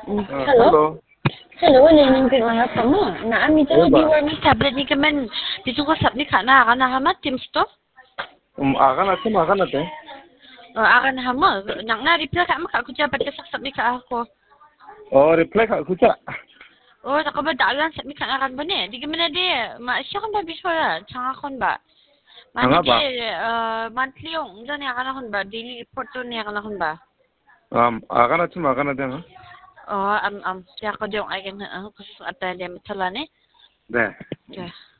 Hello? Hello. Hello, lenin din mga tamo. Naami to, Ba? di war mi tablet ni kaman. Dito ko sab ni kana kana hamat Teams to. Akan ate, makan ate. Akan hama. Nang na reply ka maka ako jabat ka sab ni ka ako. Oh, reply ka kucha. Nakabadalan sab ni ka akan ba ni? Di kaman na di. Siya kan ba bisora? Tsanga kon ba? Tsanga ba? Monthly yung dyan niya kana kon ba? Daily report to niya kana kon ba? Akan ate, makan ate nga. Siya ko yung akin kasi sa ata niya matala ni. Deh. Okay.